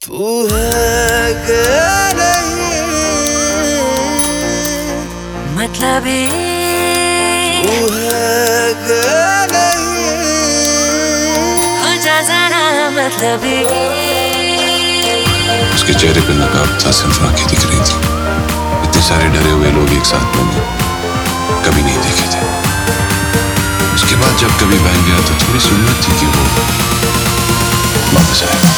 तू है कि नहीं मतलबी, तू है कि नहीं हो जा जरा मतलबी। उसके चेहरे पे नकाब था, सिर्फ आंखें दिख रही थी। इतने सारे डरे हुए लोग एक साथ मैंने कभी नहीं देखे थे। उसके बाद जब कभी बहन गया तो थोड़ी सी उम्मीद थी कि वो वापस आएगा।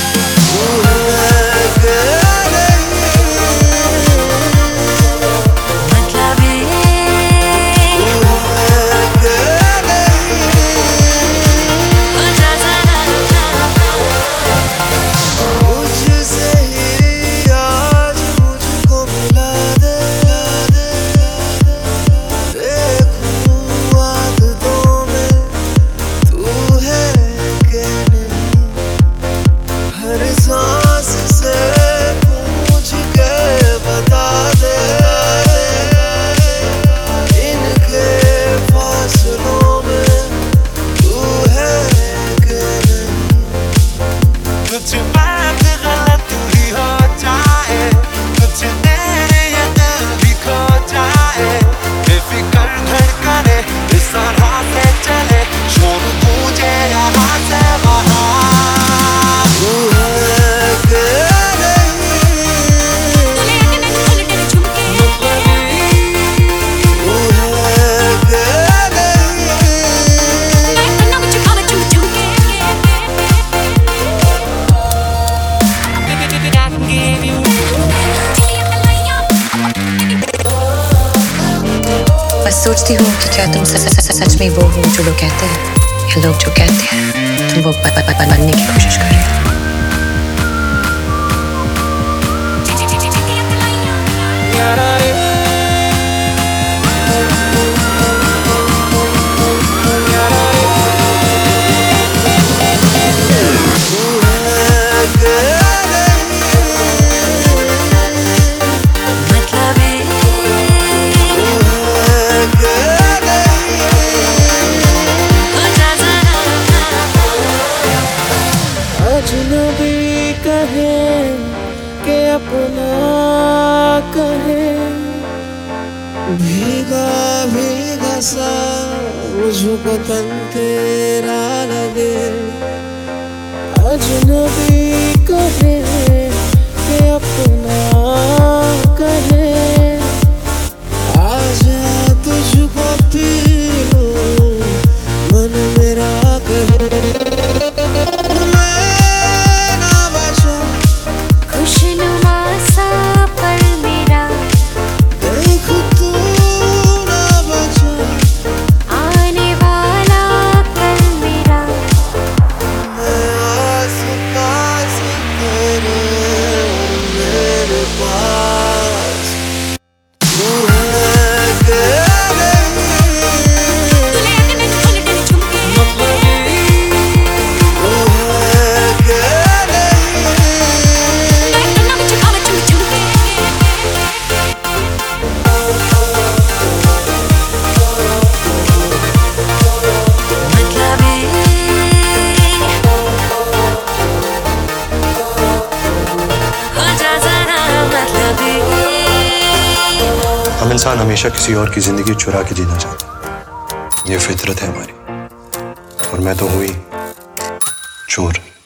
बस सोचती हूँ कि क्या तुम सच में वो हो जो लोग कहते हैं, या लोग जो कहते हैं तुम वो बनने की कोशिश कर रहे हो। अजनबी कहे कि अपना कहे, भीगा भीगा सा मुझको तन तेरा लगे। अजनबी कहे कि अपना कहे, आजा तुझको पी लूं मन मेरा कहे। हम इंसान हमेशा किसी और की जिंदगी चुरा के जीना चाहते हैं, ये फितरत है हमारी। और मैं तो हुई चोर।